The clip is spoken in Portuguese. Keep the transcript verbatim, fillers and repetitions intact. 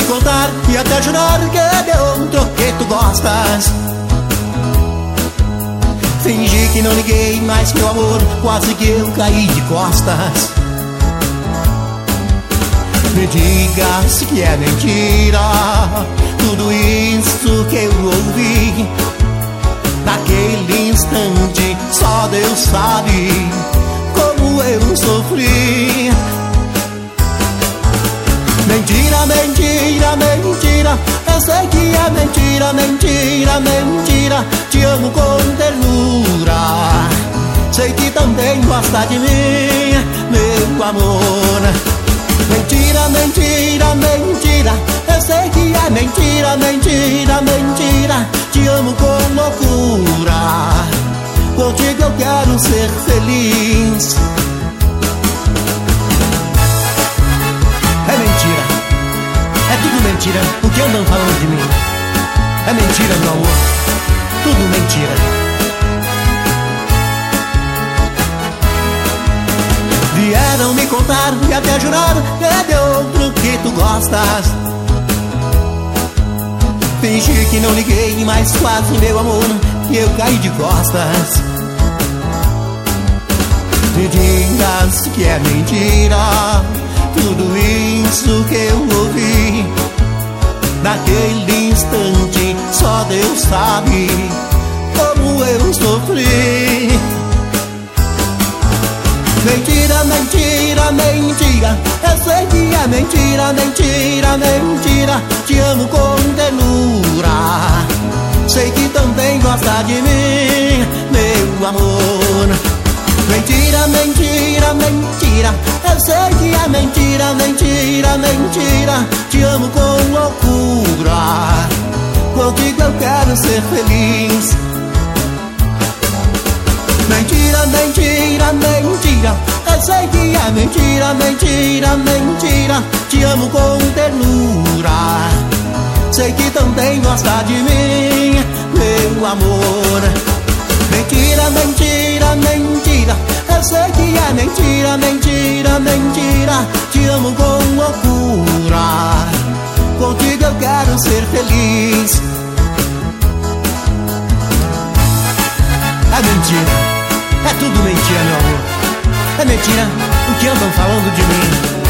me contar e até jurar que é de outro que tu gostas. Fingi que não liguei, mas meu amor, quase que eu caí de costas. Me diga se que é mentira tudo isso que eu ouvi. Naquele instante só Deus sabe como eu sofri. Mentira, mentira, mentira, eu sei que é mentira, mentira, mentira. Te amo com ternura, sei que também gosta de mim, meu amor. Mentira, mentira, mentira, eu sei que é mentira, mentira, mentira. Te amo com loucura, contigo eu quero ser feliz. É mentira, é tudo mentira, o que andam falando de mim. É mentira, meu amor, tudo mentira. Vieram me contar e até jurar que é de outro que tu gostas. Fingi que não liguei, mas quase, meu amor, que eu caí de costas. Me digas que é mentira tudo isso que eu ouvi. Naquele instante só Deus sabe como eu sofri. Mentira, mentira, mentira, eu sei que é mentira, mentira, mentira. Te amo com ternura, sei que também gosta de mim, meu amor. Mentira, mentira, mentira, eu sei que é mentira, mentira, mentira. Te amo com loucura, contigo eu quero ser feliz. Mentira, mentira, mentira, eu sei que é mentira, mentira, mentira. Te amo com ternura, sei que também gosta de mim, meu amor. Mentira, mentira, mentira, eu sei que é mentira, mentira, mentira. Te amo com loucura, contigo eu quero ser feliz. É mentira, é tudo mentira, meu amor. É mentira o que andam falando de mim.